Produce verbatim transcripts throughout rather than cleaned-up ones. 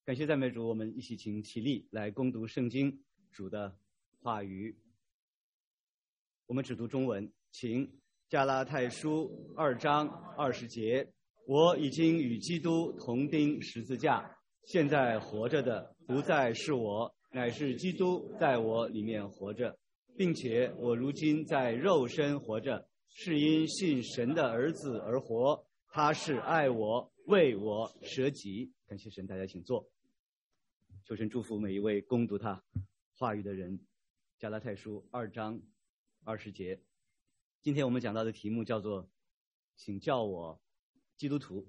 感谢赞美主，我们一起请起立来攻读圣经主的话语。我们只读中文，请加拉太书二章二十节：我已经与基督同钉十字架，现在活着的不再是我，乃是基督在我里面活着，并且我如今在肉身活着，是因信神的儿子而活，他是爱我，为我舍己。感谢神，大家请坐。求神祝福每一位攻读他话语的人。加拉太书二章二十节，今天我们讲到的题目叫做请叫我基督徒。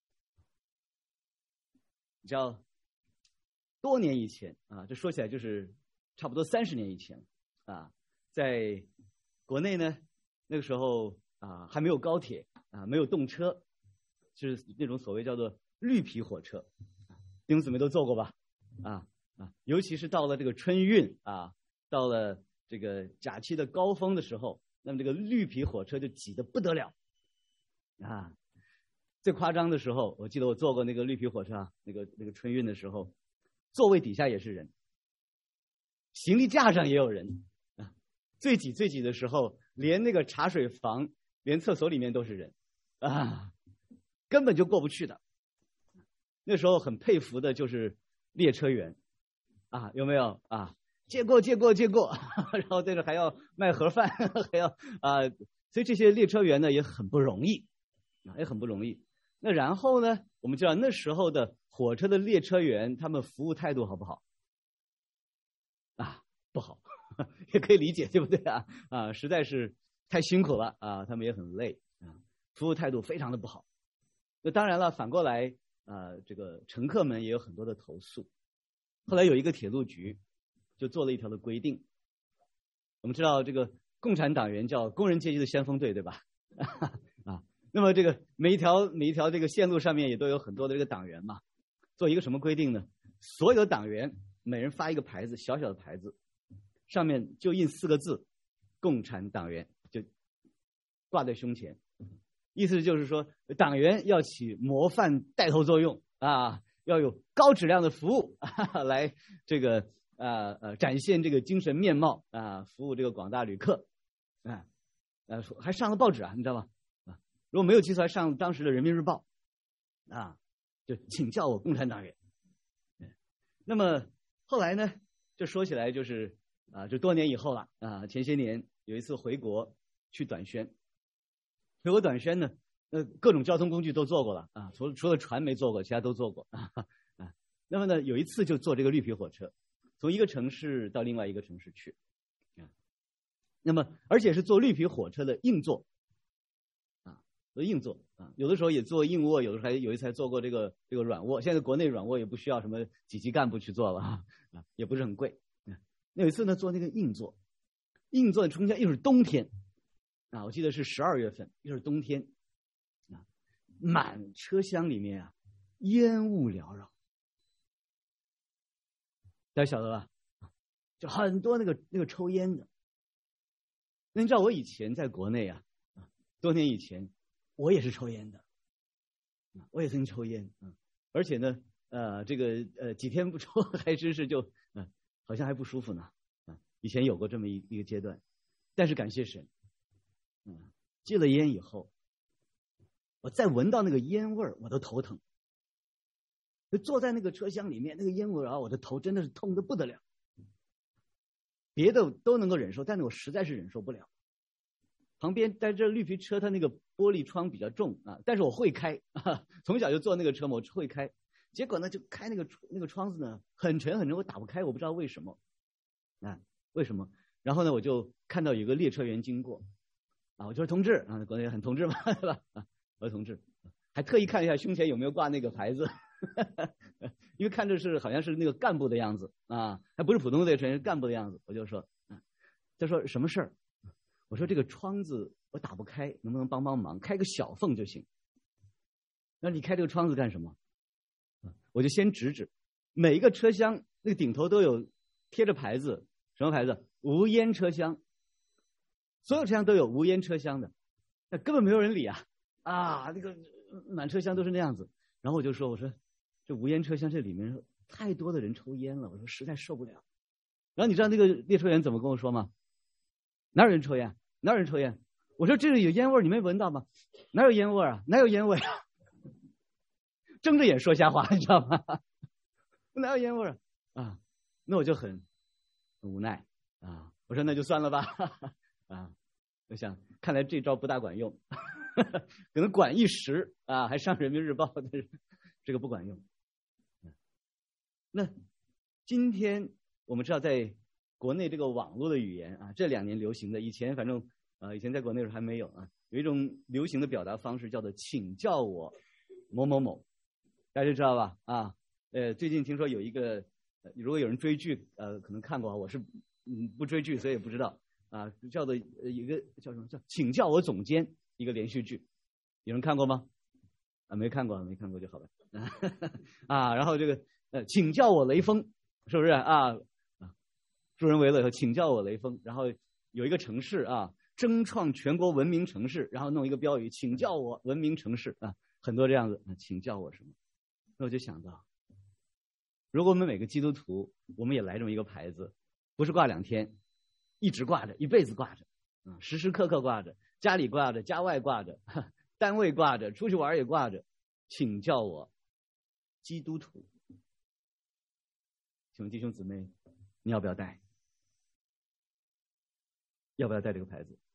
你知道多年以前啊，这说起来就是差不多三十年以前啊，在国内呢，那个时候啊还没有高铁啊，没有动车，就是那种所谓叫做绿皮火车，弟兄姊妹都坐过吧？啊啊，尤其是到了这个春运啊，到了这个假期的高峰的时候，那么这个绿皮火车就挤得不得了啊！最夸张的时候，我记得我坐过那个绿皮火车，那个那个春运的时候，座位底下也是人，行李架上也有人啊！最挤最挤的时候，连那个茶水房、连厕所里面都是人啊，根本就过不去的。那时候很佩服的就是列车员啊，有没有啊？借过借过借过，然后在这还要卖盒饭，还要啊，所以这些列车员呢也很不容易啊，也很不容易。那然后呢，我们知道那时候的火车的列车员，他们服务态度好不好？啊，不好，也可以理解，对不对啊？啊，实在是太辛苦了啊，他们也很累啊，服务态度非常的不好。那当然了，反过来。啊，这个乘客们也有很多的投诉。后来有一个铁路局就做了一条的规定。我们知道这个共产党员叫工人阶级的先锋队，对吧？啊，那么这个每一条每一条这个线路上面也都有很多的这个党员嘛。做一个什么规定呢？所有的党员每人发一个牌子，小小的牌子，上面就印四个字：共产党员，就挂在胸前。意思就是说，党员要起模范带头作用啊，要有高质量的服务，啊、来这个呃呃展现这个精神面貌啊，服务这个广大旅客啊，呃还上了报纸啊，你知道吗？啊，如果没有记错，还上当时的《人民日报》啊，就请叫我共产党员。那么后来呢，这说起来就是啊，就多年以后了啊，前些年有一次回国去短宣。回国短宣呢，呃，各种交通工具都坐过了啊，除了除了船没坐过，其他都坐过啊啊。那么呢，有一次就坐这个绿皮火车，从一个城市到另外一个城市去啊。那么，而且是坐绿皮火车的硬座啊，坐硬座啊，有的时候也坐硬卧，有的时候还有一次还坐过这个这个软卧。现在国内软卧也不需要什么几级干部去做了啊，啊，也不是很贵。啊、那有一次呢，坐那个硬座，硬座中间又是冬天。啊，我记得是十二月份，又是冬天，啊，满车厢里面啊，烟雾缭绕，大家晓得吧？就很多那个那个抽烟的。那你知道我以前在国内啊，多年以前，我也是抽烟的，我也曾经抽烟，嗯，而且呢，呃，这个呃几天不抽，还真是就嗯、呃，好像还不舒服呢，啊，以前有过这么一一个阶段，但是感谢神。嗯，戒了烟以后，我再闻到那个烟味儿，我都头疼。就坐在那个车厢里面，那个烟味儿啊，我的头真的是痛得不得了。别的都能够忍受，但是我实在是忍受不了。旁边在这绿皮车，它那个玻璃窗比较重啊，但是我会开啊，从小就坐那个车嘛，我会开。结果呢，就开那个那个窗子呢，很沉很沉，我打不开，我不知道为什么啊，为什么？然后呢，我就看到有个列车员经过。啊，我就是同志啊，国内很同志嘛，对吧？啊，我是同志，还特意看一下胸前有没有挂那个牌子，因为看着是好像是那个干部的样子啊，还不是普通的列车员，是干部的样子。我就说，啊，他说什么事儿？我说这个窗子我打不开，能不能帮帮忙，开个小缝就行。那你开这个窗子干什么？我就先指指，每一个车厢那个顶头都有贴着牌子，什么牌子？无烟车厢。所有车厢都有无烟车厢的，那根本没有人理啊！啊，那个满车厢都是那样子。然后我就说：“我说这无烟车厢这里面太多的人抽烟了，我说实在受不了。然后你知道那个列车员怎么跟我说吗？哪有人抽烟？哪有人抽烟？我说这里有烟味，你没闻到吗？哪有烟味啊？哪有烟味啊？睁着眼说瞎话，你知道吗？哪有烟味啊？啊，那我就很很无奈啊。我说那就算了吧啊。我想看来这招不大管用，可能管一时啊，还上人民日报，但是这个不管用。那今天我们知道，在国内这个网络的语言啊，这两年流行的，以前反正啊、呃，以前在国内时候还没有啊，有一种流行的表达方式叫做请叫我某某某，大家知道吧？啊，呃，最近听说有一个，呃、如果有人追剧，呃，可能看过啊，我是嗯不追剧，所以也不知道啊，叫做呃一个叫什么叫请叫我总监一个连续剧，有人看过吗？啊，没看过，没看过就好了啊。然后这个呃，请叫我雷锋，是不是啊？啊，助人为乐以后，请叫我雷锋。然后有一个城市啊，争创全国文明城市，然后弄一个标语，请叫我文明城市啊，很多这样子，啊、请叫我什么？那我就想到，如果我们每个基督徒，我们也来这么一个牌子，不是挂两天，一直挂着，一辈子挂着，啊，时时刻刻挂着，家里挂着，家外挂着。单位挂着，出去玩也挂着，请叫我基督徒。请问弟兄姊妹，你要不要带？要不要带这个牌子？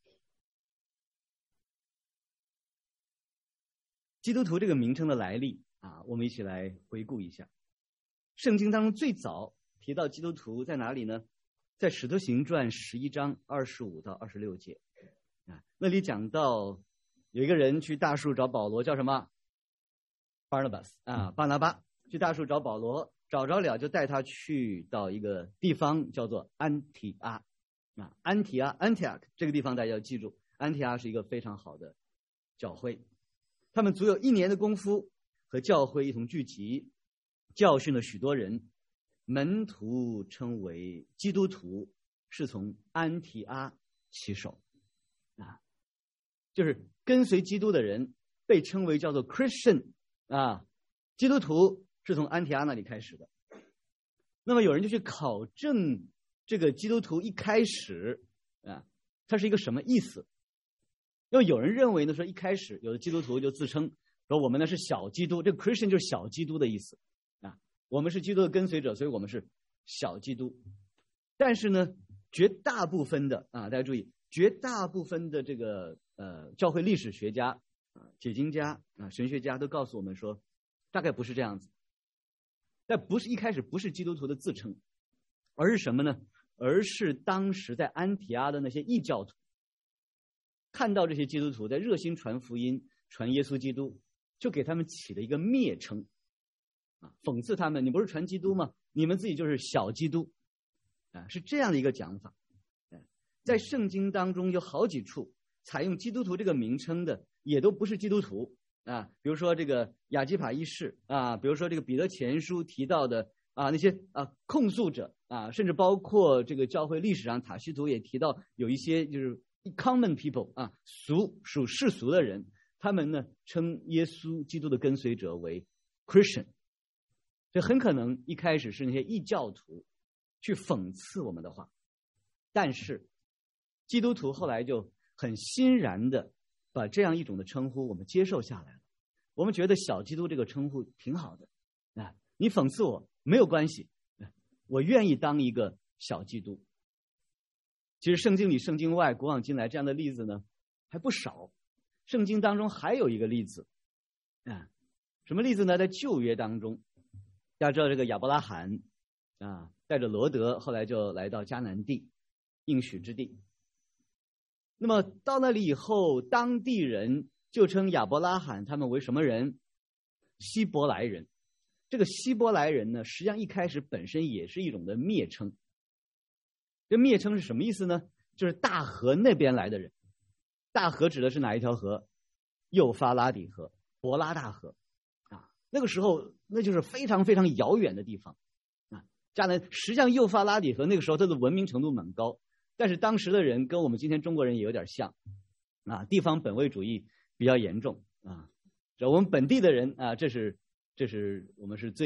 基督徒这个名称的来历啊，我们一起来回顾一下。圣经当中最早提到基督徒在哪里呢？在使徒行传十一章二十五到二十六节啊，那里讲到。有一个人去大树找保罗，叫什么 ？Barnabas 啊，巴拿巴去大树找保罗，找着了就带他去到一个地方叫做安提阿啊，安提阿 Antioch 这个地方大家要记住，安提阿是一个非常好的教会，他们足有一年的功夫和教会一同聚集，教训了许多人，门徒称为基督徒，是从安提阿起手啊。就是跟随基督的人被称为叫做 Christian 啊，基督徒是从安提阿那里开始的。那么有人就去考证这个基督徒一开始啊，它是一个什么意思？因为有人认为呢，说一开始有的基督徒就自称说我们呢是小基督，这个 Christian 就是小基督的意思啊，我们是基督的跟随者，所以我们是小基督。但是呢，绝大部分的啊，大家注意，绝大部分的这个。呃，教会历史学家、啊解经家、啊神学家都告诉我们说，大概不是这样子。但不是一开始不是基督徒的自称，而是什么呢？而是当时在安提阿的那些异教徒，看到这些基督徒在热心传福音、传耶稣基督，就给他们起了一个蔑称，啊，讽刺他们：你不是传基督吗？你们自己就是小基督，啊，是这样的一个讲法。在圣经当中有好几处。采用基督徒这个名称的也都不是基督徒啊，比如说这个亚基帕一世啊，比如说这个彼得前书提到的啊那些啊控诉者啊，甚至包括这个教会历史上塔西图也提到有一些就是 common people 啊，俗属世俗的人，他们呢称耶稣基督的跟随者为 Christian， 这很可能一开始是那些异教徒去讽刺我们的话，但是基督徒后来就很欣然的把这样一种的称呼我们接受下来了，我们觉得小基督这个称呼挺好的啊，你讽刺我没有关系，我愿意当一个小基督。其实圣经里圣经外古往今来这样的例子呢还不少，圣经当中还有一个例子啊，什么例子呢？在旧约当中，大家知道这个亚伯拉罕啊带着罗德后来就来到迦南地应许之地，那么到那里以后，当地人就称亚伯拉罕他们为什么人？希伯来人。这个希伯来人呢，实际上一开始本身也是一种的蔑称。这蔑称是什么意思呢？就是大河那边来的人。大河指的是哪一条河？幼发拉底河、伯拉大河啊。那个时候那就是非常非常遥远的地方啊。迦南实际上幼发拉底河那个时候它的文明程度蛮高。但是当时的人跟我们今天中国人也有点像，啊，地方本位主义比较严重啊。我们本地的人啊，这是这是我们是最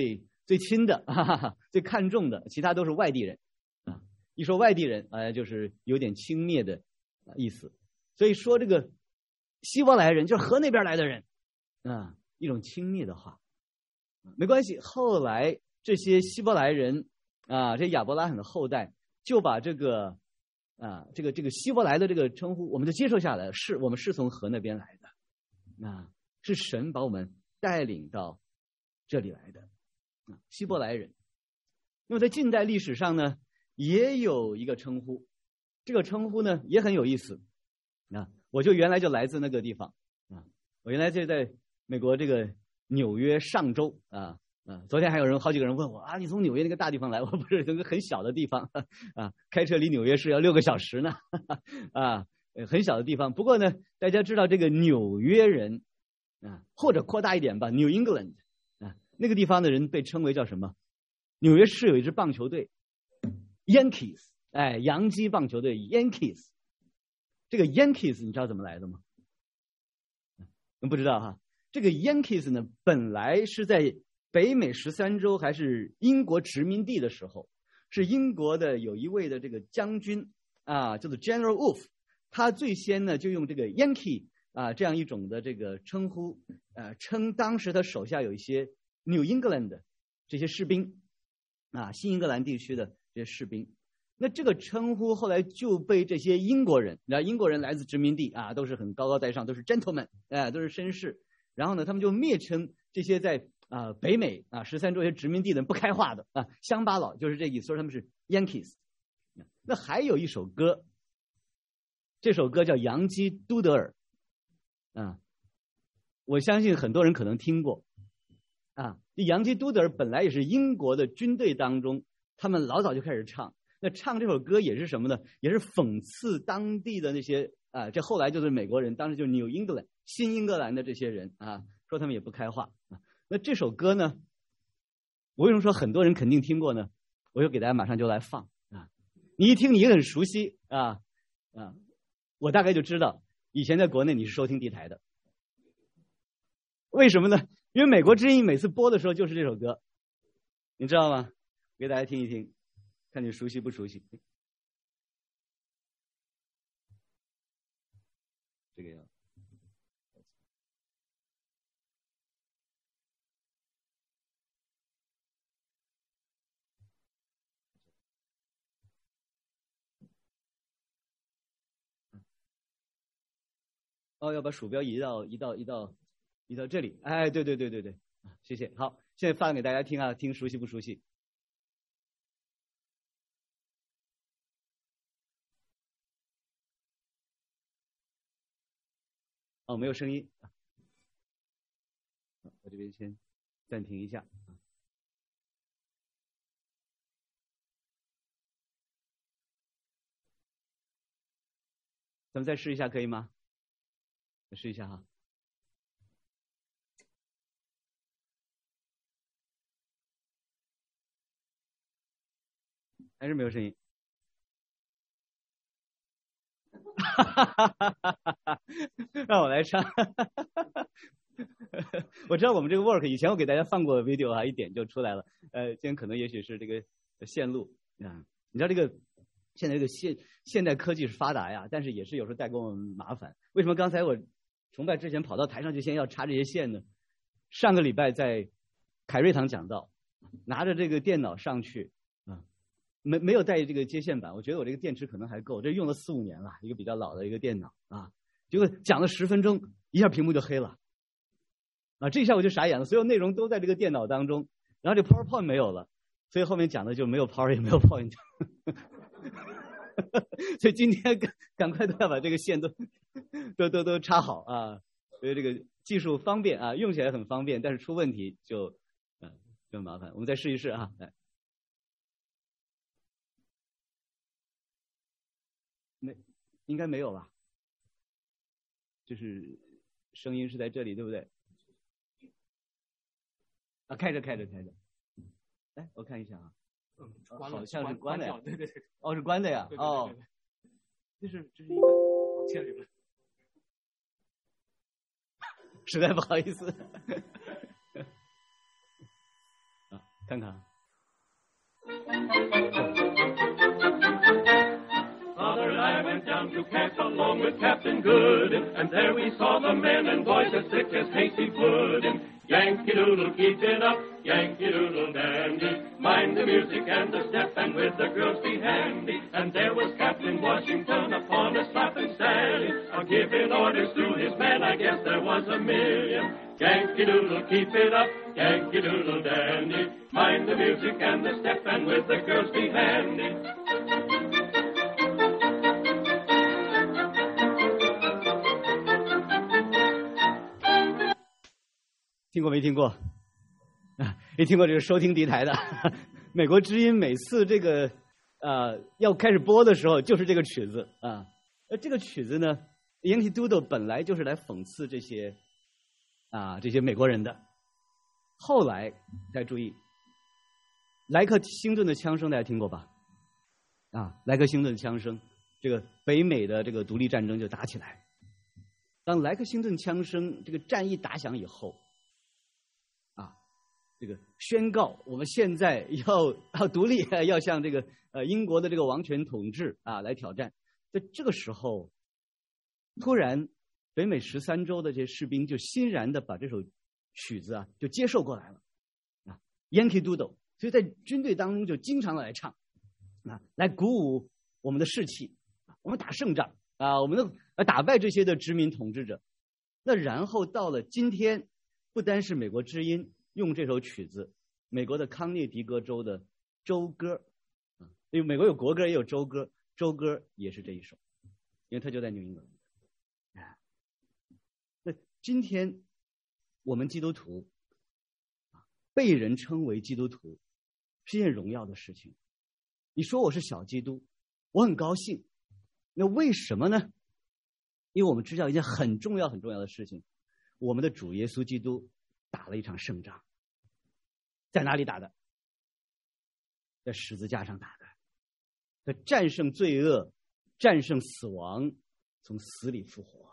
最亲的、哈哈哈，最看重的，其他都是外地人啊。一说外地人，哎，就是有点轻蔑的意思。所以说这个希伯来人就是河那边来的人啊，一种轻蔑的话。没关系，后来这些希伯来人啊，这亚伯拉罕的后代就把这个啊，这个这个希伯来的这个称呼，我们就接受下来，是我们是从河那边来的，啊，是神把我们带领到这里来的，啊，希伯来人。那么在近代历史上呢，也有一个称呼，这个称呼呢也很有意思，啊，我就原来就来自那个地方，啊，我原来就在美国这个纽约上州啊。啊，昨天还有人好几个人问我啊，你从纽约那个大地方来？我不是那个很小的地方啊，开车离纽约市要六个小时呢，啊，很小的地方。不过呢，大家知道这个纽约人啊，或者扩大一点吧 ，New England 啊，那个地方的人被称为叫什么？纽约市有一支棒球队 ，Yankees， 哎，洋基棒球队 Yankees。这个 Yankees 你知道怎么来的吗？不知道哈。这个 Yankees 呢，本来是在北美十三州还是英国殖民地的时候，是英国的有一位的这个将军啊，叫做 General Wolfe， 他最先呢就用这个 Yankee 啊这样一种的这个称呼，呃，称当时他手下有一些 New England 的这些士兵啊，新英格兰地区的这些士兵。那这个称呼后来就被这些英国人，然后英国人来自殖民地啊，都是很高高在上，都是 gentlemen， 哎、呃，都是绅士。然后呢，他们就蔑称这些在啊、呃，北美啊十三州些殖民地的人不开化的啊，乡巴佬，就是这意思，说他们是 Yankees。那还有一首歌，这首歌叫《洋基都德尔》啊，我相信很多人可能听过啊。这洋基都德尔本来也是英国的军队当中，他们老早就开始唱。那唱这首歌也是什么呢？也是讽刺当地的那些啊，这后来就是美国人，当时就是 New England 新英格兰的这些人啊，说他们也不开化啊。那这首歌呢，我为什么说很多人肯定听过呢？我就给大家马上就来放啊！你一听你很熟悉啊啊，我大概就知道以前在国内你是收听地台的，为什么呢？因为美国之音每次播的时候就是这首歌，你知道吗？给大家听一听，看你熟悉不熟悉。这个要。哦，要把鼠标移到移到移到移到这里。哎，对对对对对，谢谢。好，现在放给大家听啊，听熟悉不熟悉？哦，没有声音。我这边先暂停一下。咱们再试一下，可以吗？再试一下哈。还是没有声音。让我来唱。我知道我们这个 work 以前我给大家放过 video 啊，一点就出来了。呃，今天可能也许是这个线路啊，你知道这个现在这个现现代科技是发达呀，但是也是有时候带给我们麻烦。为什么刚才我崇拜之前跑到台上去先要插这些线呢？上个礼拜在凯瑞堂讲道，拿着这个电脑上去啊，没没有带这个接线板，我觉得我这个电池可能还够，这用了四五年了，一个比较老的一个电脑啊，结果讲了十分钟，一下屏幕就黑了。啊，这一下我就傻眼了，所有内容都在这个电脑当中，然后这 PowerPoint 没有了，所以后面讲的就没有 Power 也没有 Point。所以今天赶赶快都要把这个线都都都都插好啊，所以这个技术方便啊，用起来很方便，但是出问题就嗯、呃、就麻烦。我们再试一试啊，来，没应该没有吧？就是声音是在这里，对不对？啊，开着开着开着，来我看一下啊， 嗯， 好像是关的呀， 对对对， 哦是关的呀， 对对对对哦，这是这是一个， 这里边， 实在不好意思，啊， 看看。 Father and I went down to camp along with Captain Good, and there we saw the men and boys as thick as hasty pudding. Yankee Doodle, keep it up, Yankee Doodle dandy. Mind the music and the step, and with the girls be handy. And there was Captain Washington upon a slap and stallion, a giving orders to his men. I guess there was a million. Yankee Doodle, keep it up, Yankee Doodle dandy. Mind the music and the step, and with the girls be handy. 听过没听过？啊，也听过这个收听敌台的美国之音，每次这个呃要开始播的时候，就是这个曲子啊。呃，这个曲子呢 ，Yankee Doodle 本来就是来讽刺这些啊这些美国人的。后来大家注意，莱克星顿的枪声大家听过吧？啊，莱克星顿的枪声，这个北美的这个独立战争就打起来。当莱克星顿枪声这个战役打响以后。这个宣告，我们现在要要独立，要向这个呃英国的这个王权统治啊来挑战。在这个时候，突然北美十三州的这些士兵就欣然的把这首曲子啊就接受过来了啊 ，Yankee Doodle， 所以在军队当中就经常来唱啊，来鼓舞我们的士气，我们打胜仗啊，我们的打败这些的殖民统治者。那然后到了今天，不单是美国之音。用这首曲子，美国的康涅狄格州的州歌，因为美国有国歌也有州歌，州歌也是这一首，因为它就在纽英格兰。那今天我们基督徒被人称为基督徒，是一件荣耀的事情。你说我是小基督，我很高兴。那为什么呢？因为我们知道一件很重要很重要的事情，我们的主耶稣基督打了一场胜仗。在哪里打的？在十字架上打的。他战胜罪恶，战胜死亡，从死里复活。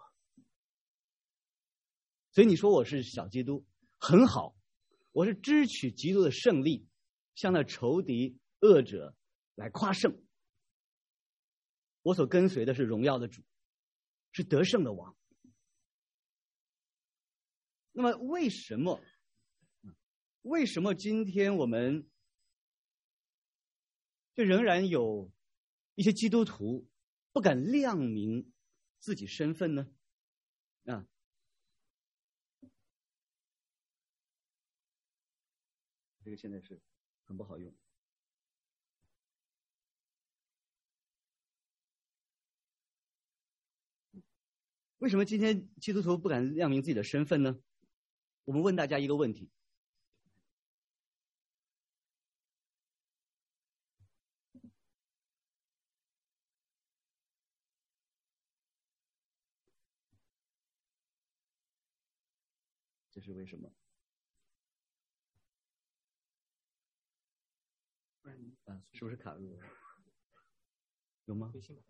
所以你说我是小基督，很好，我是支取基督的胜利，向那仇敌恶者来夸胜。我所跟随的是荣耀的主，是得胜的王。那么为什么？为什么今天我们就仍然有一些基督徒不敢亮明自己身份呢？啊，这个现在是很不好用。为什么今天基督徒不敢亮明自己的身份呢？我们问大家一个问题。这是为什么？啊，是不是卡住了？有吗？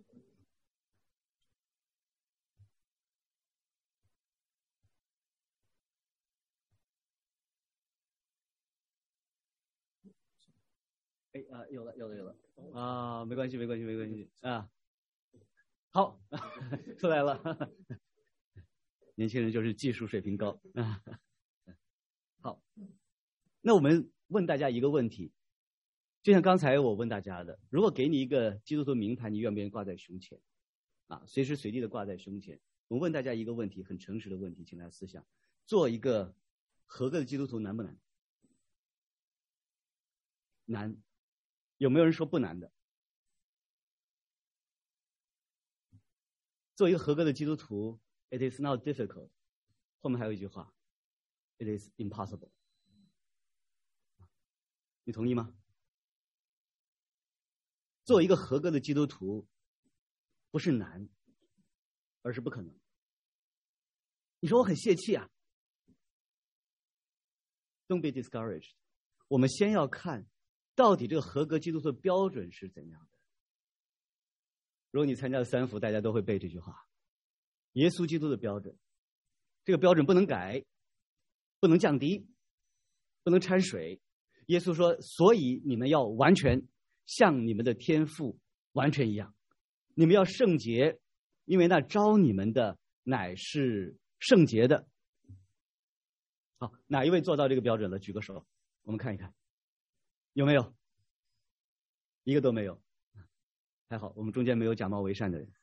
哎啊，有了，有了，有了啊，没关系，没关系，没关系啊。好，出来了。年轻人就是技术水平高啊。好，那我们问大家一个问题，就像刚才我问大家的，如果给你一个基督徒名牌，你愿不愿意挂在胸前？啊，随时随地的挂在胸前。我问大家一个问题，很诚实的问题，请大家思想：做一个合格的基督徒难不难？难。有没有人说不难的？做一个合格的基督徒 ，it is not difficult。后面还有一句话 ，it is impossible。你同意吗？做一个合格的基督徒，不是难，而是不可能。你说我很泄气啊 ，Don't be discouraged。我们先要看，到底这个合格基督徒的标准是怎样的。如果你参加了三福，大家都会背这句话：耶稣基督的标准，这个标准不能改，不能降低，不能掺水， 耶稣说，所以你们要完全，像你们的天父完全一样。你们要圣洁，因为那招你们的乃是圣洁的。好，哪一位做到这个标准了？举个手，我们看一看，有没有？一个都没有。还好，我们中间没有假冒为善的人。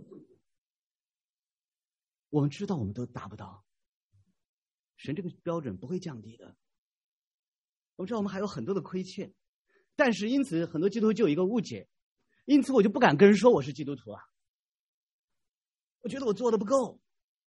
我们知道我们都达不到，神这个标准不会降低的。我们知道我们还有很多的亏欠，但是因此很多基督徒就有一个误解，因此我就不敢跟人说我是基督徒啊，我觉得我做的不够。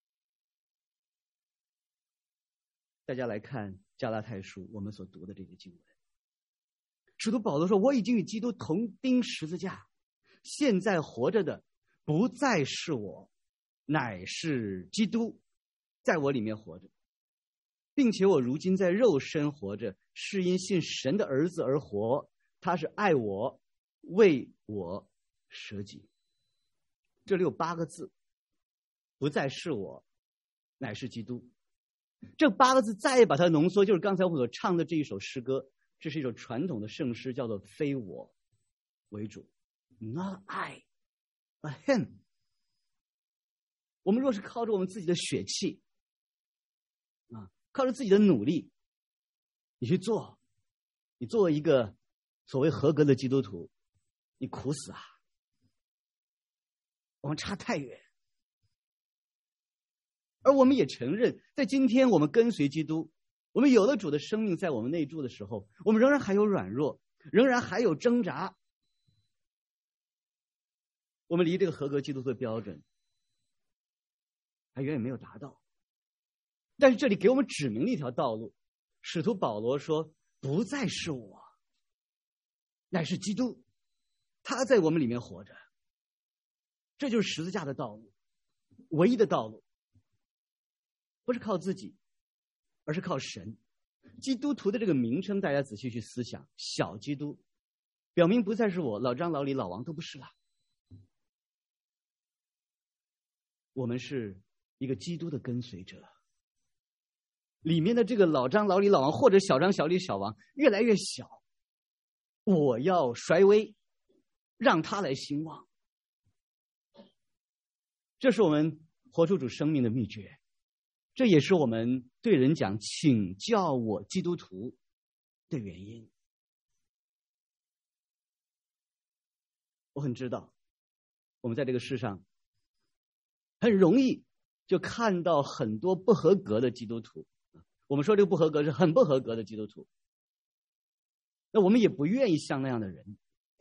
大家来看加拉太书我们所读的这个经文，使徒保罗说，我已经与基督同钉十字架，现在活着的不再是我，乃是基督在我里面活着，并且我如今在肉身活着，是因信神的儿子而活，他是爱我，为我舍己。这里有八个字，不再是我，乃是基督。这八个字再把它浓缩，就是刚才我所唱的这一首诗歌，这是一首传统的圣诗，叫做非我为主， Not I, but him。 我们若是靠着我们自己的血气啊，靠着自己的努力，你去做，你作为一个所谓合格的基督徒，你苦死啊！我们差太远。而我们也承认，在今天我们跟随基督，我们有了主的生命在我们内住的时候，我们仍然还有软弱，仍然还有挣扎，我们离这个合格基督徒的标准还远远没有达到。但是这里给我们指明了一条道路，使徒保罗说，不再是我，乃是基督，他在我们里面活着。这就是十字架的道路，唯一的道路，不是靠自己，而是靠神。基督徒的这个名称，大家仔细去思想，小基督，表明不再是我，老张、老李、老王都不是了。我们是一个基督的跟随者，里面的这个老张、老李、老王，或者小张、小李、小王越来越小，我要衰微，让他来兴旺。这是我们活出主生命的秘诀，这也是我们对人讲请教我基督徒的原因。我很知道我们在这个世上很容易就看到很多不合格的基督徒，我们说这个不合格是很不合格的基督徒，那我们也不愿意像那样的人。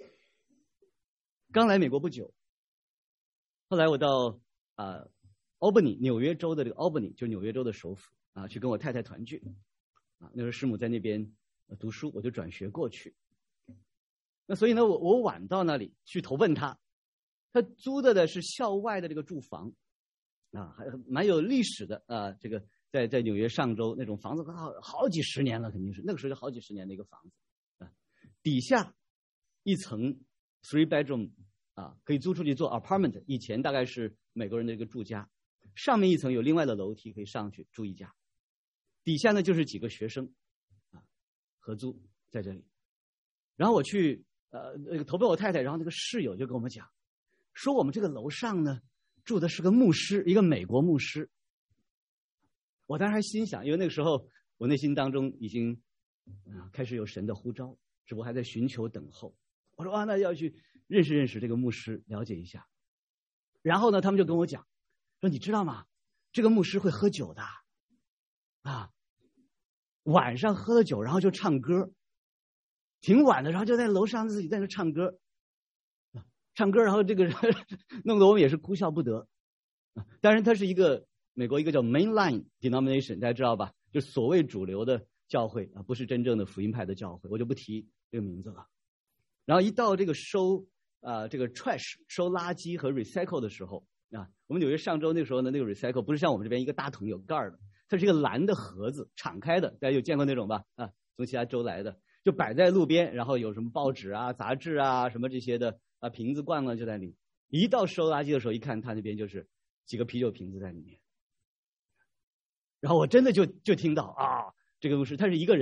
刚来美国不久，后来我到啊奥本尼，纽约州的这个奥本尼，就是纽约州的首府啊，去跟我太太团聚啊。那时候师母在那边读书，我就转学过去。那所以呢，我我晚到那里去投奔他，他租的的是校外的这个住房啊，还蛮有历史的啊。这个在在纽约上州那种房子，好好几十年了，肯定是那个时候就好几十年的一个房子啊。底下一层 three bedroom 啊，可以租出去做 apartment， 以前大概是美国人的一个住家。上面一层有另外的楼梯可以上去住一家，底下呢就是几个学生啊合租在这里。然后我去呃那个投奔我太太，然后那个室友就跟我们讲，说我们这个楼上呢住的是个牧师，一个美国牧师。我当时还心想，因为那个时候我内心当中已经啊开始有神的呼召，只不过还在寻求等候。我说啊，那要去认识认识这个牧师，了解一下。然后呢，他们就跟我讲说，你知道吗？这个牧师会喝酒的啊，晚上喝了酒，然后就唱歌，挺晚的，然后就在楼上自己在那唱歌，唱歌，然后这个弄得我们也是哭笑不得。当然，他是一个美国一个叫 Mainline Denomination， 大家知道吧？就所谓主流的教会啊，不是真正的福音派的教会，我就不提这个名字了。然后一到这个收啊、呃、这个 trash 收垃圾和 recycle 的时候啊，我们纽约上周那个时候呢，那个 recycle 不是像我们这边一个大桶有盖儿的，它是一个蓝的盒子，敞开的，大家有见过那种吧？啊，从其他州来的，就摆在路边，然后有什么报纸啊、杂志啊什么这些的啊，瓶子罐了就在里。一到收垃圾的时候，一看他那边就是几个啤酒瓶子在里面。然后我真的就就听到啊，这个牧师他是一个人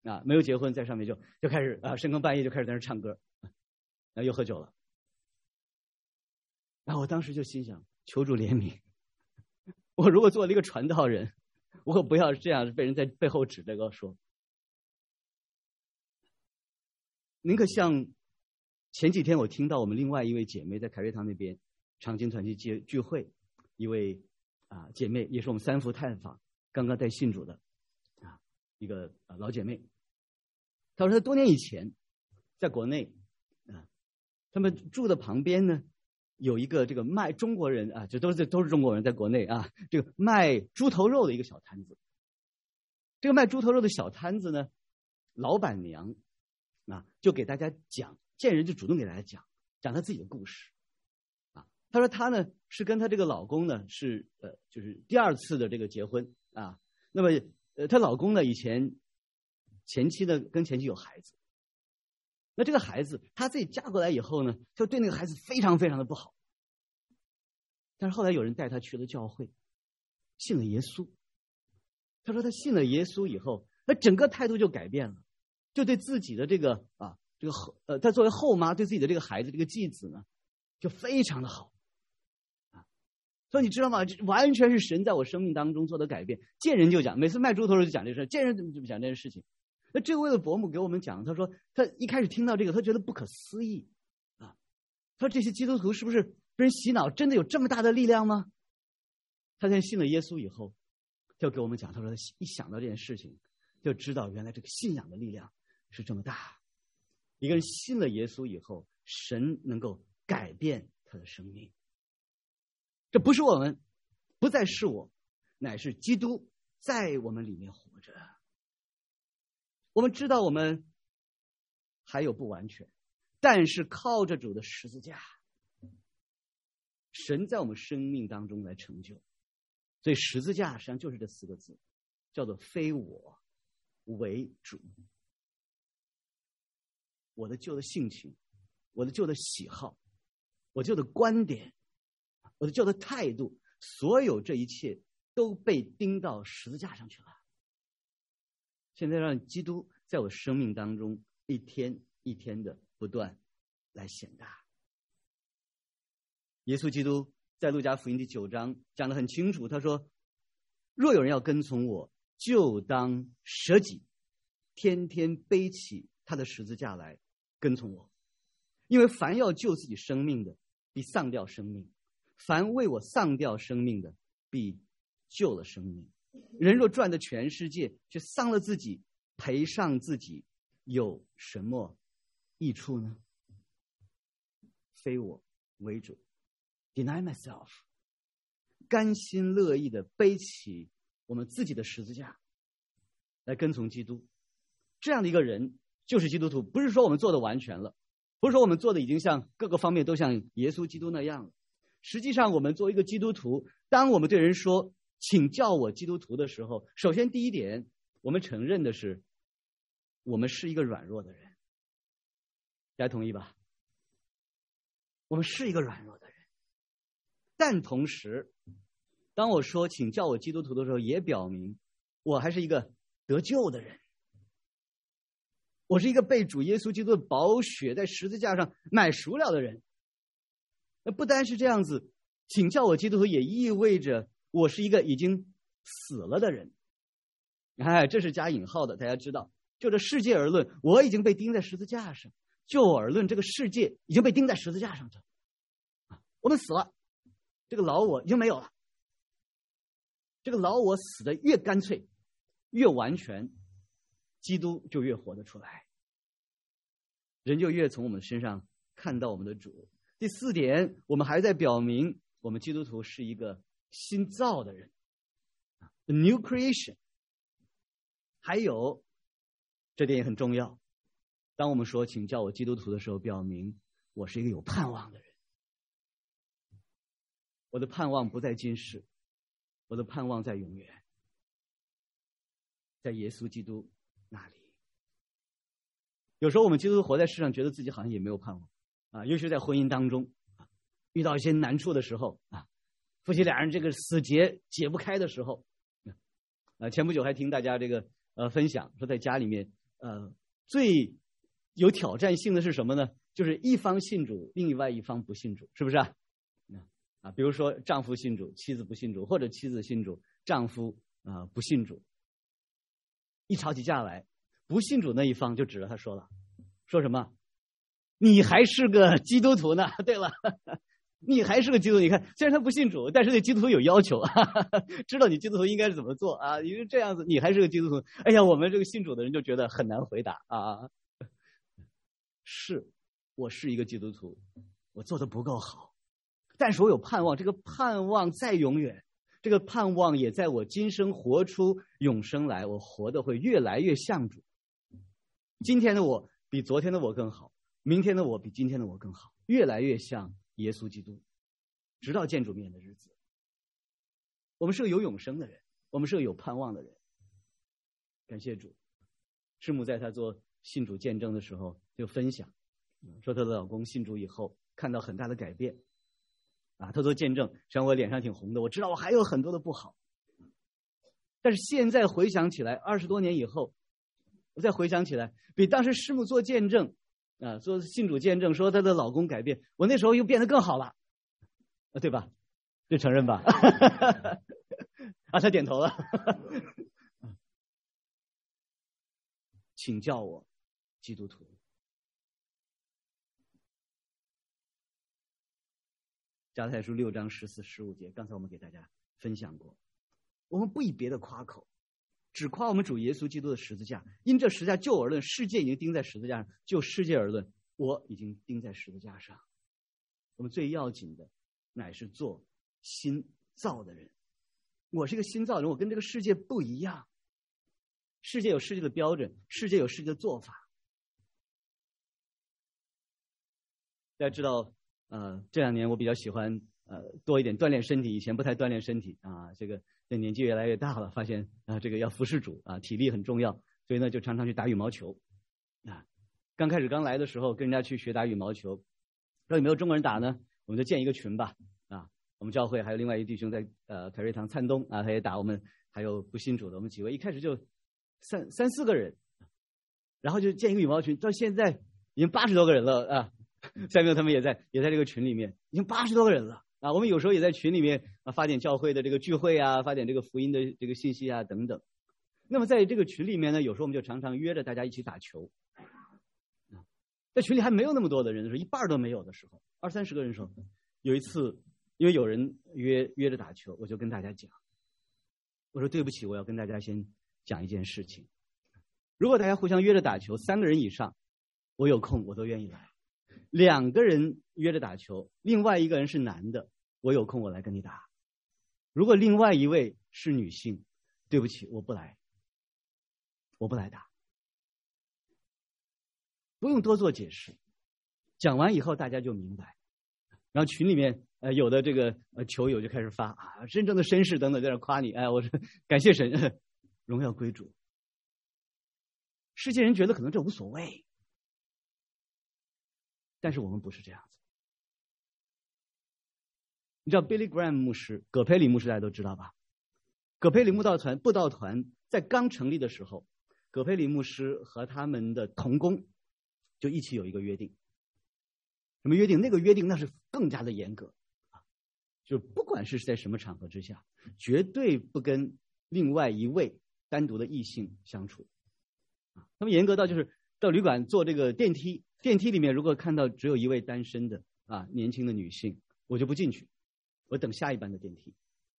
啊，没有结婚，在上面就就开始啊，深更半夜就开始在那唱歌，然后又喝酒了。然后我当时就心想，求主怜悯，我如果做了一个传道人，我可不要这样被人在背后指着个说。您可像前几天我听到我们另外一位姐妹在凯瑞堂那边长青团契聚聚会，一位啊姐妹也是我们三福探访刚刚在信主的啊一个啊老姐妹，她说她多年以前在国内啊，他们住的旁边呢有一个这个卖中国人啊，这都是都是中国人在国内啊，这个卖猪头肉的一个小摊子。这个卖猪头肉的小摊子呢，老板娘啊就给大家讲，见人就主动给大家讲讲她自己的故事啊。她说她呢是跟她这个老公呢是呃就是第二次的这个结婚啊。那么呃她老公呢以前前妻呢跟前妻有孩子。那这个孩子她自己嫁过来以后呢，就对那个孩子非常非常的不好。但是后来有人带她去了教会，信了耶稣。她说她信了耶稣以后，那整个态度就改变了，就对自己的这个啊这个后呃她作为后妈对自己的这个孩子这个继子呢，就非常的好啊。所以你知道吗？这完全是神在我生命当中做的改变。见人就讲，每次卖猪头肉就讲这事，见人就讲这件事情。那这位的伯母给我们讲，他说他一开始听到这个，他觉得不可思议啊。他说这些基督徒是不是被人洗脑，真的有这么大的力量吗？他在信了耶稣以后，就给我们讲，他说一想到这件事情，就知道原来这个信仰的力量是这么大。一个人信了耶稣以后，神能够改变他的生命。这不是我们，不再是我，乃是基督在我们里面活着。我们知道我们还有不完全，但是靠着主的十字架，神在我们生命当中来成就。所以十字架实际上就是这四个字，叫做非我为主。我的旧的性情，我的旧的喜好，我旧的观点，我的旧的态度，所有这一切都被钉到十字架上去了。现在让基督在我生命当中一天一天的不断来显大。耶稣基督在路加福音第九章讲得很清楚，他说，若有人要跟从我，就当舍己，天天背起他的十字架来跟从我。因为凡要救自己生命的，必丧掉生命；凡为我丧掉生命的，必救了生命。人若赚得全世界，却丧了自己，赔上自己，有什么益处呢？非我为主， deny myself， 甘心乐意的背起我们自己的十字架来跟从基督。这样的一个人就是基督徒。不是说我们做的完全了，不是说我们做的已经像各个方面都像耶稣基督那样了。实际上我们作为一个基督徒，当我们对人说请叫我基督徒的时候，首先第一点，我们承认的是我们是一个软弱的人。大家同意吧？我们是一个软弱的人。但同时，当我说请叫我基督徒的时候，也表明我还是一个得救的人。我是一个被主耶稣基督的宝血在十字架上买赎了的人。那不单是这样子，请叫我基督徒也意味着我是一个已经死了的人。哎，这是加引号的，大家知道，就这世界而论，我已经被钉在十字架上；就我而论，这个世界已经被钉在十字架上的。我们死了，这个老我已经没有了。这个老我死的越干脆，越完全，基督就越活得出来，人就越从我们身上看到我们的主。第四点，我们还在表明我们基督徒是一个新造的人 ，the new creation。还有，这点也很重要。当我们说请叫我基督徒的时候，表明我是一个有盼望的人。我的盼望不在今世，我的盼望在永远，在耶稣基督那里。有时候我们基督徒活在世上，觉得自己好像也没有盼望啊，尤其是在婚姻当中啊，遇到一些难处的时候啊，夫妻俩人这个死结解不开的时候，啊，前不久还听大家这个呃分享说，在家里面呃最有挑战性的是什么呢？就是一方信主，另外一方不信主，是不是啊？啊，比如说丈夫信主，妻子不信主，或者妻子信主，丈夫啊、呃、不信主。一吵起架来，不信主那一方就指着他说了，说什么？你还是个基督徒呢？对了，你还是个基督徒。你看，虽然他不信主，但是对基督徒有要求，哈哈，知道你基督徒应该是怎么做啊？你是这样子，你还是个基督徒。哎呀，我们这个信主的人就觉得很难回答啊。是，我是一个基督徒，我做的不够好，但是我有盼望，这个盼望在永远，这个盼望也在我今生活出永生来，我活得会越来越像主。今天的我比昨天的我更好，明天的我比今天的我更好，越来越像耶稣基督，直到见主面的日子。我们是个有永生的人，我们是个有盼望的人。感谢主。师母在她做信主见证的时候就分享，说她的老公信主以后看到很大的改变啊，她做见证，虽然我脸上挺红的，我知道我还有很多的不好，但是现在回想起来，二十多年以后，我再回想起来，比当时师母做见证啊，做信主见证，说她的老公改变，我那时候又变得更好了，啊，对吧？就承认吧。啊，他点头了。请叫我基督徒。加拉太书六章十四、十五节，刚才我们给大家分享过。我们不以别的夸口，只夸我们主耶稣基督的十字架。因这十字架就我而论，世界已经钉在十字架上；就世界而论，我已经钉在十字架上。我们最要紧的，乃是做新造的人。我是一个新造的人，我跟这个世界不一样。世界有世界的标准，世界有世界的做法。大家知道，呃，这两年我比较喜欢呃多一点锻炼身体，以前不太锻炼身体啊。这个年纪越来越大了，发现啊，这个要服侍主啊，体力很重要，所以呢，就常常去打羽毛球啊。刚开始刚来的时候，跟人家去学打羽毛球，说有没有中国人打呢？我们就建一个群吧啊。我们教会还有另外一弟兄在呃凯瑞堂灿东啊，他也打，我们还有不信主的，我们几位一开始就三三四个人，然后就建一个羽毛群，到现在已经八十多个人了啊。下面他们也在也在这个群里面，已经八十多个人了啊。我们有时候也在群里面啊发点教会的这个聚会啊，发点这个福音的这个信息啊等等。那么在这个群里面呢，有时候我们就常常约着大家一起打球。在群里还没有那么多的人的时候，一半都没有的时候，二三十个人的时候，有一次因为有人约约着打球，我就跟大家讲，我说对不起，我要跟大家先讲一件事情。如果大家互相约着打球，三个人以上，我有空我都愿意来。两个人约着打球，另外一个人是男的，我有空我来跟你打。如果另外一位是女性，对不起，我不来，我不来打。不用多做解释，讲完以后大家就明白。然后群里面呃有的这个呃球友就开始发啊，真正的绅士等等在那夸你，哎，我说感谢神，荣耀归主。世界人觉得可能这无所谓，但是我们不是这样子。你知道 Billy Graham 牧师，葛培理牧师大家都知道吧？葛培理慕道团布道团在刚成立的时候，葛培理牧师和他们的同工就一起有一个约定。什么约定？那个约定那是更加的严格啊，就不管是在什么场合之下，绝对不跟另外一位单独的异性相处啊。他们严格到就是到旅馆坐这个电梯，电梯里面如果看到只有一位单身的啊年轻的女性，我就不进去，我等下一班的电梯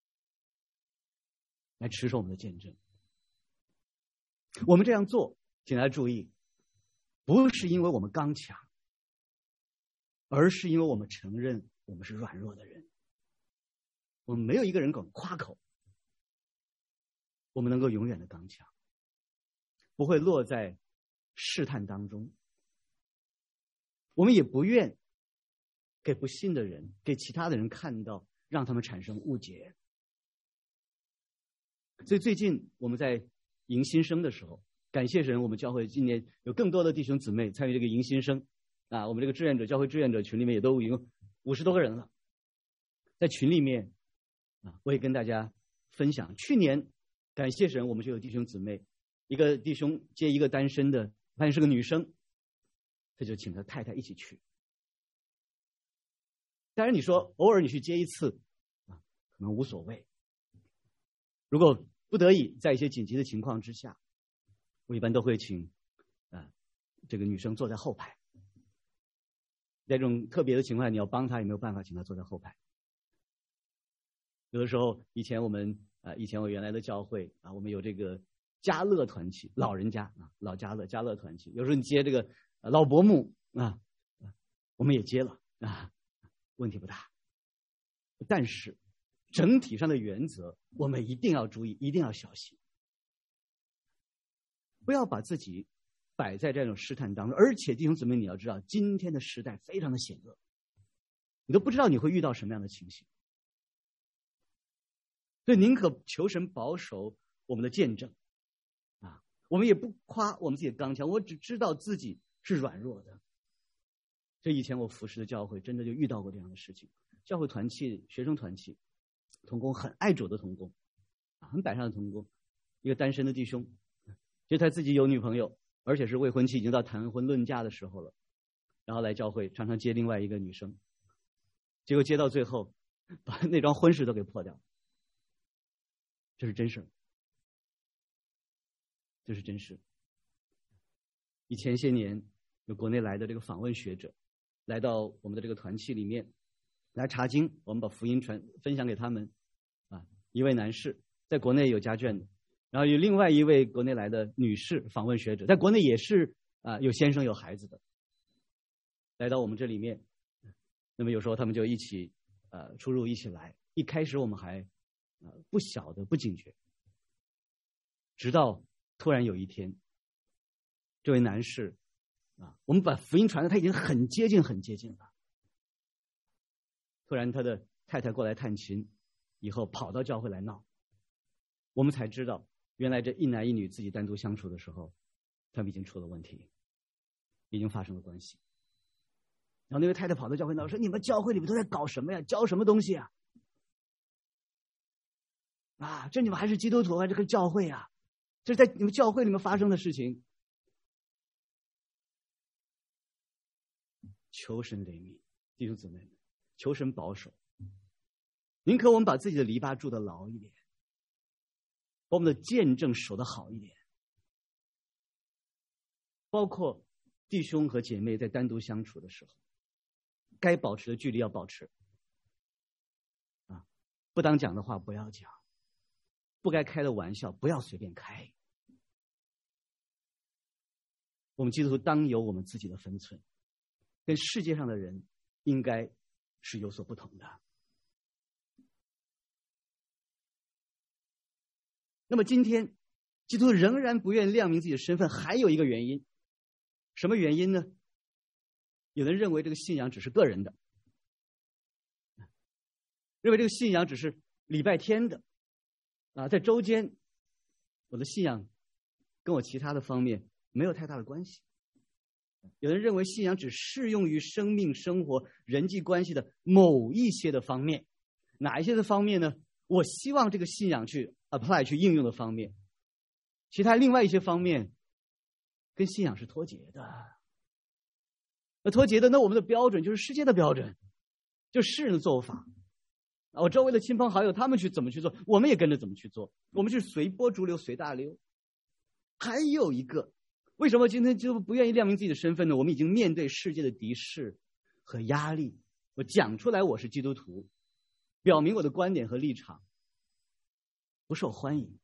来持守我们的见证。我们这样做，请大家注意，不是因为我们刚强，而是因为我们承认我们是软弱的人。我们没有一个人敢夸口，我们能够永远的刚强，不会落在试探当中。我们也不愿给不信的人，给其他的人看到，让他们产生误解。所以最近我们在迎新生的时候，感谢神，我们教会今年有更多的弟兄姊妹参与这个迎新生啊，我们这个志愿者教会志愿者群里面也都已经五十多个人了。在群里面啊，我也跟大家分享，去年感谢神，我们就有弟兄姊妹一个弟兄接一个单身的，发现是个女生，他就请他太太一起去。当然你说偶尔你去接一次啊，可能无所谓。如果不得已在一些紧急的情况之下，我一般都会请啊这个女生坐在后排。在这种特别的情况下，你要帮她也没有办法，请她坐在后排。有的时候，以前我们啊，以前我原来的教会啊，我们有这个家乐团契，老人家啊，老家乐家乐团契。有时候你接这个老伯母啊，我们也接了啊。问题不大，但是整体上的原则我们一定要注意，一定要小心，不要把自己摆在这种试探当中。而且弟兄姊妹，你要知道，今天的时代非常的险恶，你都不知道你会遇到什么样的情形，所以宁可求神保守我们的见证啊，我们也不夸我们自己的刚强，我只知道自己是软弱的。这以前我服侍的教会真的就遇到过这样的事情，教会团契、学生团契，同工很爱主的同工，啊，很摆上的同工，一个单身的弟兄，觉得他自己有女朋友，而且是未婚妻，已经到谈婚论嫁的时候了，然后来教会常常接另外一个女生，结果接到最后，把那桩婚事都给破掉，这是真事，这是真事。以前些年有国内来的这个访问学者。来到我们的这个团契里面来查经，我们把福音传分享给他们啊。一位男士在国内有家眷的，然后有另外一位国内来的女士访问学者，在国内也是啊有先生有孩子的，来到我们这里面。那么有时候他们就一起呃出入一起来。一开始我们还呃不晓得不警觉，直到突然有一天，这位男士。啊，我们把福音传的他已经很接近很接近了，突然他的太太过来探亲，以后跑到教会来闹，我们才知道原来这一男一女自己单独相处的时候，他们已经出了问题，已经发生了关系。然后那位太太跑到教会闹，说你们教会里面都在搞什么呀，教什么东西啊？啊，这你们还是基督徒啊，这个教会啊，这是在你们教会里面发生的事情。求神怜悯，弟兄姊妹们，求神保守。宁可我们把自己的篱笆筑得牢一点，把我们的见证守得好一点。包括弟兄和姐妹在单独相处的时候，该保持的距离要保持。啊，不当讲的话不要讲，不该开的玩笑不要随便开。我们基督徒当有我们自己的分寸。跟世界上的人应该是有所不同的。那么今天基督徒仍然不愿亮明自己的身份，还有一个原因，什么原因呢？有人认为这个信仰只是个人的，认为这个信仰只是礼拜天的啊，在周间我的信仰跟我其他的方面没有太大的关系。有人认为信仰只适用于生命、生活、人际关系的某一些的方面，哪一些的方面呢？我希望这个信仰去 apply 去应用的方面，其他另外一些方面跟信仰是脱节的。那脱节的，那我们的标准就是世界的标准，就是世人的做法。我周围的亲朋好友他们去怎么去做，我们也跟着怎么去做，我们是随波逐流、随大流。还有一个。为什么今天就不愿意亮明自己的身份呢？我们已经面对世界的敌视和压力，我讲出来我是基督徒，表明我的观点和立场，不受欢迎。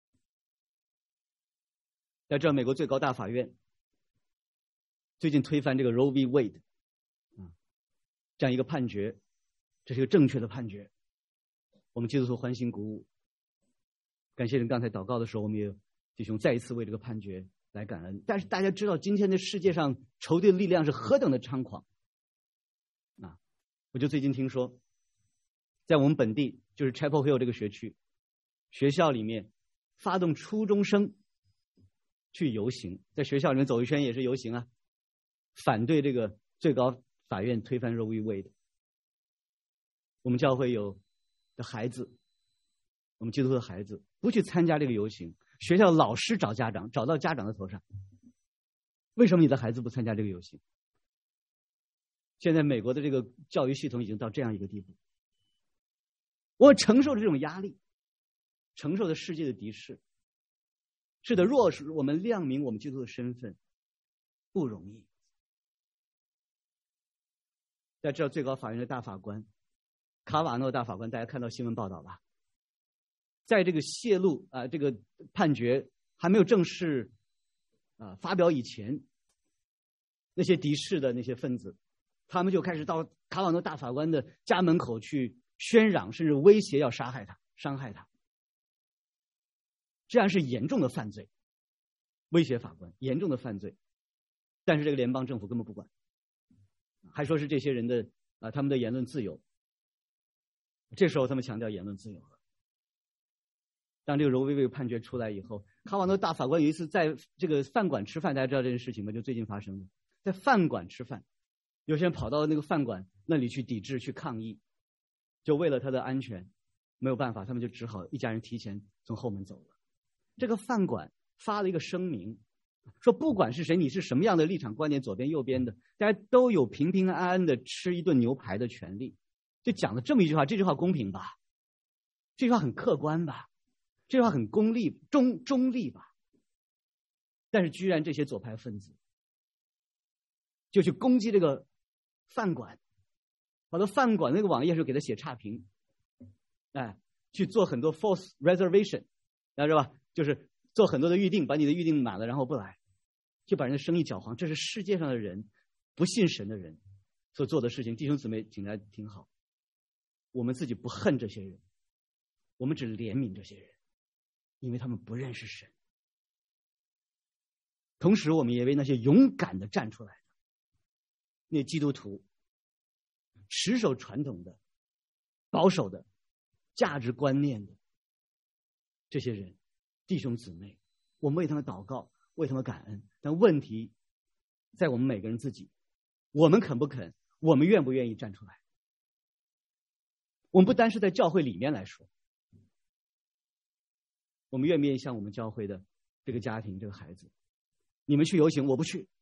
在这，美国最高大法院最近推翻这个 Roe v. Wade 啊，这样一个判决，这是一个正确的判决，我们基督徒欢欣鼓舞。感谢人刚才祷告的时候，我们也弟兄再一次为这个判决来感恩。但是大家知道今天的世界上仇敌的力量是何等的猖狂啊！我就最近听说，在我们本地就是 Chapel Hill 这个学区学校里面发动初中生去游行，在学校里面走一圈也是游行啊，反对这个最高法院推翻 Roe v. Wade。我们教会有的孩子，我们基督徒的孩子不去参加这个游行， 学校老师找家长，找到家长的头上。为什么你的孩子不参加这个游戏？现在美国的这个教育系统已经到这样一个地步，我承受着这种压力，承受着世界的敌视。是的，若是我们亮明我们基督徒的身份，不容易。大家知道最高法院的大法官卡瓦诺大法官，大家看到新闻报道吧？在这个泄露啊、呃，这个判决还没有正式啊、呃、发表以前，那些敌视的那些分子，他们就开始到卡瓦诺大法官的家门口去喧嚷，甚至威胁要杀害他、伤害他。这样是严重的犯罪，威胁法官，严重的犯罪。但是这个联邦政府根本不管，还说是这些人的啊、呃、他们的言论自由。这时候他们强调言论自由了。当这个柔薇薇判决出来以后，卡瓦诺大法官有一次在这个饭馆吃饭，大家知道这件事情吗？就最近发生的，在饭馆吃饭，有些人跑到那个饭馆那里去抵制、去抗议，就为了他的安全，没有办法，他们就只好一家人提前从后门走了。这个饭馆发了一个声明，说不管是谁，你是什么样的立场观点，左边右边的，大家都有平平安安的吃一顿牛排的权利。就讲了这么一句话，这句话公平吧？这句话很客观吧？这句话很功利、中中立吧？但是居然这些左派分子就去攻击这个饭馆，把这饭馆那个网页上给他写差评，哎，去做很多 false reservation， 知道吧？就是做很多的预定，把你的预定满了，然后不来，就把人的生意搅黄。这是世界上的人，不信神的人所做的事情。弟兄姊妹，请大家听好，我们自己不恨这些人，我们只怜悯这些人，因为他们不认识神。同时，我们也为那些勇敢的站出来的那基督徒，持守传统的、保守的价值观念的这些人，弟兄姊妹，我们为他们祷告，为他们感恩。但问题在我们每个人自己，我们肯不肯，我们愿不愿意站出来？我们不单是在教会里面来说，我们愿不愿意像我们教会的这个家庭、这个孩子，你们去游行，我不去。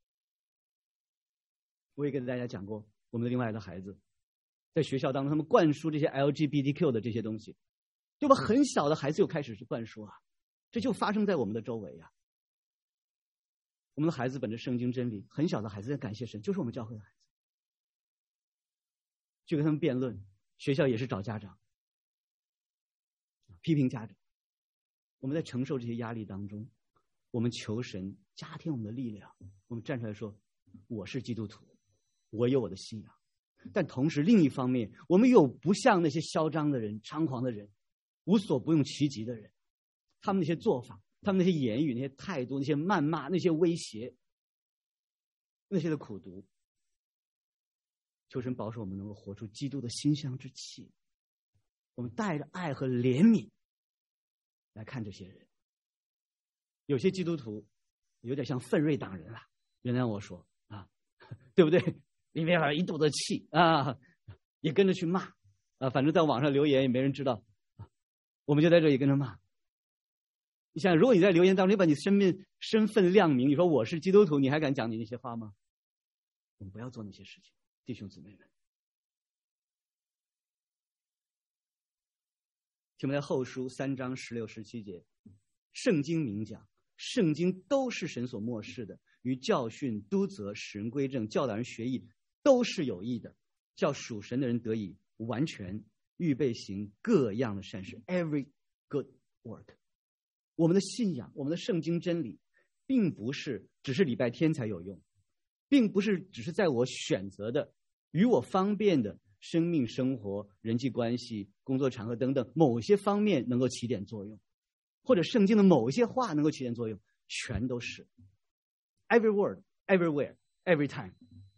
我也跟大家讲过，我们的另外一个孩子在学校当中，他们灌输这些 L G B T Q 的这些东西，对吧？很小的孩子就开始去灌输啊，这就发生在我们的周围啊。我们的孩子本着圣经真理，很小的孩子在感谢神，就是我们教会的孩子，去跟他们辩论。学校也是找家长，批评家长。我们在承受这些压力当中，我们求神加添我们的力量，我们站出来说，我是基督徒，我有我的信仰。但同时另一方面，我们又不像那些嚣张的人、猖狂的人、无所不用其极的人，他们那些做法，他们那些言语、那些态度、那些谩骂、那些威胁、那些的苦毒，求神保守我们能够活出基督的馨香之气。我们带着爱和怜悯来看这些人。有些基督徒有点像奋锐党人啊，原谅我说啊，对不对？里面有一肚子气啊，也跟着去骂啊，反正在网上留言也没人知道，我们就在这里跟着骂。你想，如果你在留言当中把你身份身份亮明，你说我是基督徒，你还敢讲你那些话吗？我们不要做那些事情，弟兄姊妹们。提摩太后书三章十六十七节，圣经明讲，圣经都是神所默示的，于教训、督责、使人归正、教导人学义，都是有益的，叫属神的人得以完全，预备行各样的善事。Every good work。我们的信仰，我们的圣经真理，并不是只是礼拜天才有用，并不是只是在我选择的、与我方便的生命、生活、人际关系、工作场合等等某些方面能够起点作用，或者圣经的某一些话能够起点作用，全都是 every word, everywhere, every time。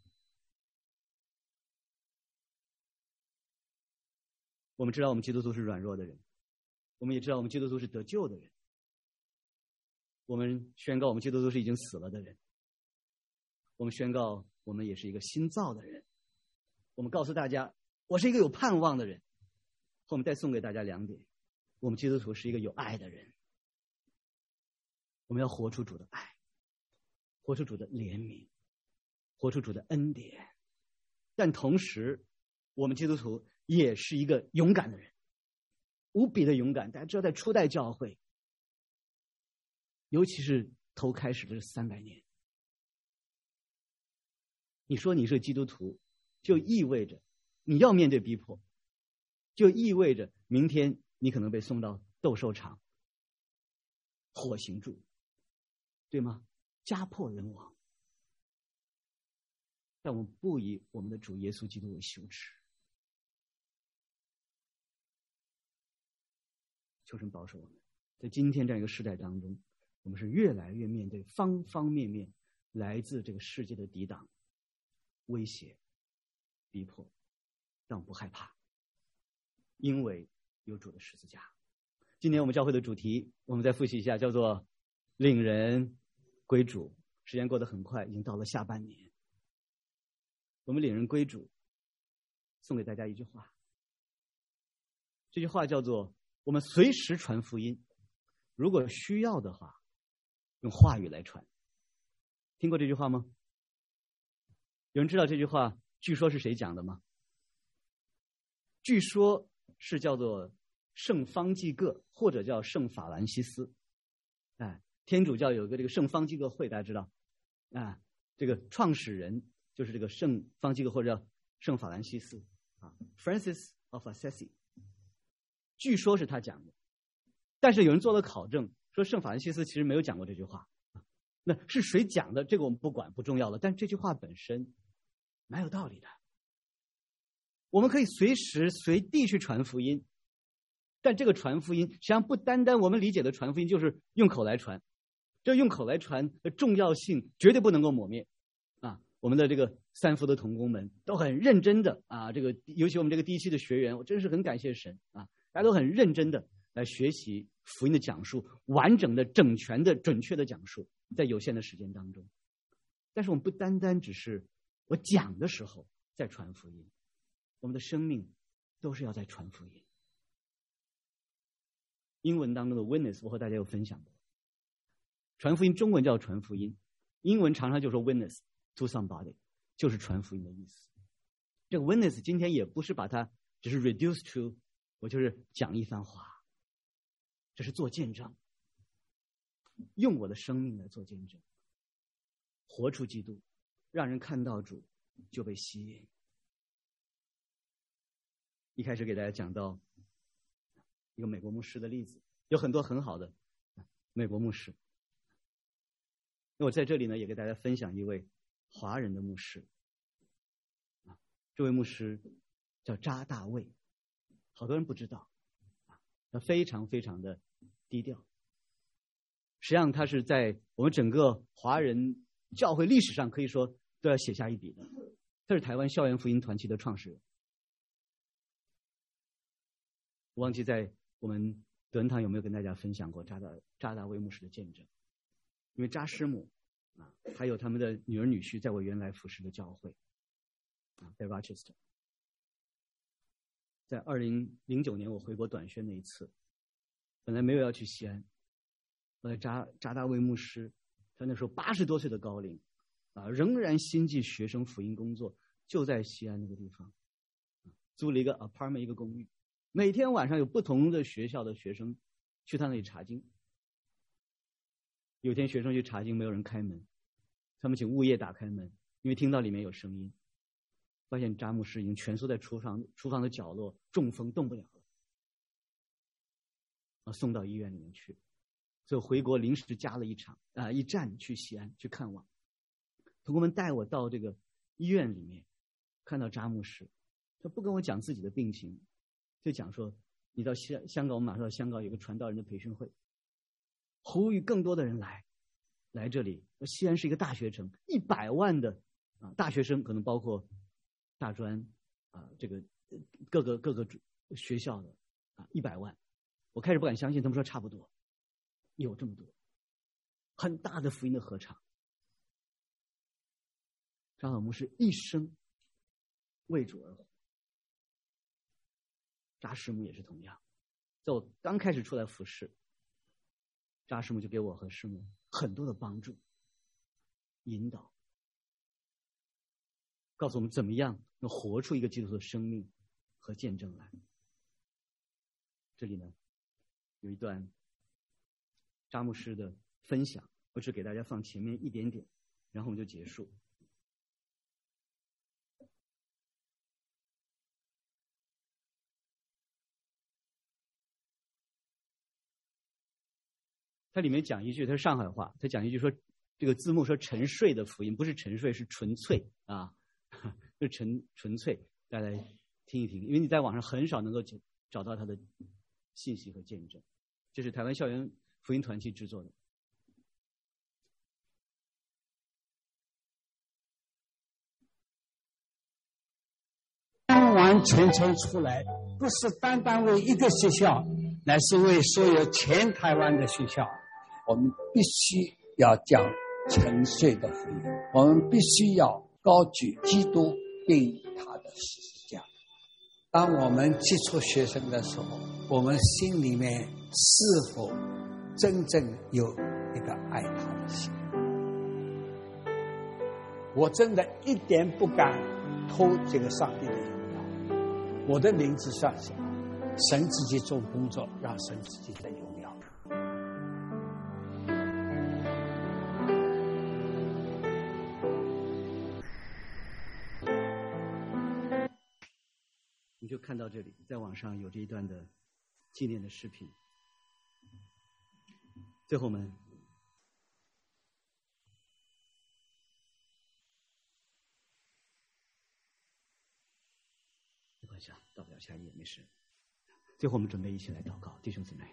我们知道我们基督徒是软弱的人，我们也知道我们基督徒是得救的人，我们宣告我们基督徒是已经死了的人，我们宣告我们也是一个新造的人，我们告诉大家我是一个有盼望的人。我们再送给大家两点，我们基督徒是一个有爱的人， 我们要活出主的爱，活出主的怜悯，活出主的恩典。但同时，我们基督徒也是一个勇敢的人，无比的勇敢。大家知道，在初代教会，尤其是头开始的三百年，你说你是基督徒，就意味着你要面对逼迫，就意味着明天你可能被送到斗兽场、火刑柱，对吗？家破人亡。但我们不以我们的主耶稣基督为羞耻。求神保守我们，在今天这样一个时代当中，我们是越来越面对方方面面来自这个世界的抵挡、威胁、逼迫，但我不害怕，因为有主的十字架。今年我们教会的主题，我们再复习一下，叫做领人归主。时间过得很快，已经到了下半年。我们领人归主，送给大家一句话，这句话叫做我们随时传福音，如果需要的话，用话语来传。听过这句话吗？有人知道这句话据说是谁讲的吗？据说是叫做圣方济各，或者叫圣法兰西斯。哎，天主教有个这个圣方济各会，大家知道啊，这个创始人就是这个圣方济各，或者叫圣法兰西斯啊 ，Francis of Assisi。据说是他讲的，但是有人做了考证，说圣法兰西斯其实没有讲过这句话。那是谁讲的？这个我们不管，不重要了。但这句话本身蛮有道理的。我们可以随时随地去传福音，但这个传福音实际上不单单我们理解的传福音就是用口来传，这用口来传的重要性绝对不能够抹灭啊！我们的这个三福的同工们都很认真的啊，这个尤其我们这个第一期的学员，我真是很感谢神啊，大家都很认真的来学习福音的讲述，完整的、整全的、准确的讲述，在有限的时间当中。但是我们不单单只是我讲的时候在传福音，我们的生命都是要在传福音。英文当中的 witness 我和大家有分享过，传福音中文叫传福音，英文常常就说 witness to somebody， 就是传福音的意思。这个 witness 今天也不是把它只是 reduce to 我就是讲一番话，这是做见证，用我的生命来做见证，活出基督，让人看到主就被吸引。一开始给大家讲到一个美国牧师的例子，有很多很好的美国牧师。那我在这里呢，也给大家分享一位华人的牧师。这位牧师叫查大卫，好多人不知道，他非常非常的低调。实际上，他是在我们整个华人教会历史上可以说都要写下一笔的。他是台湾校园福音团契的创始人。我忘记在我们德恩堂有没有跟大家分享过查大查大卫牧师的见证，因为查师母啊，还有他们的女儿女婿，在我原来服侍的教会啊，在 Rochester。在二零零九年我回国短宣那一次，本来没有要去西安，后来查查大卫牧师，他那时候八十多岁的高龄啊，仍然心系学生福音工作，就在西安那个地方租了一个 apartment 一个公寓。每天晚上有不同的学校的学生去他那里查经。有天学生去查经，没有人开门，他们请物业打开门，因为听到里面有声音，发现查牧师已经蜷缩在厨房厨房的角落，中风动不了了，啊，送到医院里面去。所以回国临时加了一场啊、呃、一站去西安去看望。同工们带我到这个医院里面，看到查牧师，他不跟我讲自己的病情。就讲说，你到香香港，我们马上到香港有个传道人的培训会，呼吁更多的人来，来这里。西安是一个大学城，一百万的啊大学生，可能包括大专啊这个各个各个学校的啊一百万。我开始不敢相信，他们说差不多，有这么多，很大的福音的合唱。张老牧师一生为主而活。查师母也是同样，在我刚开始出来服侍， 扎师母就给我和师母很多的帮助、引导，告诉我们怎么样能活出一个基督徒的生命和见证来。这里呢有一段扎牧师的分享，我只给大家放前面一点点，然后我们就结束。它里面讲一句，它是上海话，它讲一句说，这个字幕说沉睡的福音，不是沉睡，是纯粹啊，是纯纯粹。大家来听一听，因为你在网上很少能够找到它的信息和见证。这是台湾校园福音团契制作的。 完完全全出来，不是单单为一个学校，乃是为所有全台湾的学校。 我们必须要讲沉睡的福音，我们必须要高举基督并他的十字架。当我们接触学生的时候，我们心里面是否真正有一个爱他的心？ 我真的一点不敢偷这个上帝的荣耀，我的名字上写，神自己做工作，让神自己的荣耀。 你就看到这里，在网上有这一段的纪念的视频。最后我们没关系啊，到不了下一页没事。最后我们准备一起来祷告，弟兄姊妹。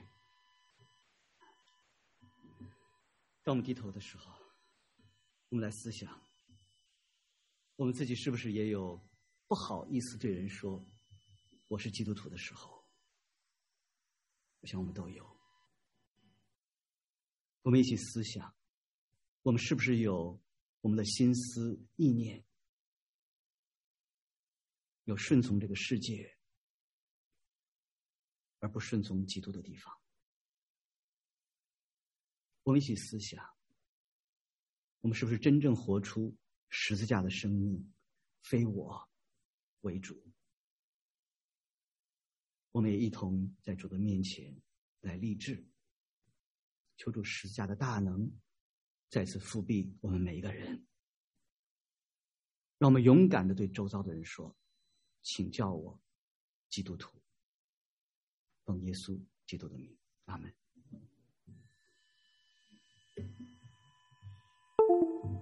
当我们低头的时候，我们来思想，我们自己是不是也有不好意思对人说我是基督徒的时候？我想我们都有。我们一起思想，我们是不是有我们的心思意念有顺从这个世界而不顺从基督的地方？我们一起思想，我们是不是真正活出十字架的生命，非我为主？我们也一同在主的面前来立志，求主十字架的大能再次复辟我们每一个人，让我们勇敢地对周遭的人说，请叫我基督徒，奉耶稣基督的名，阿们。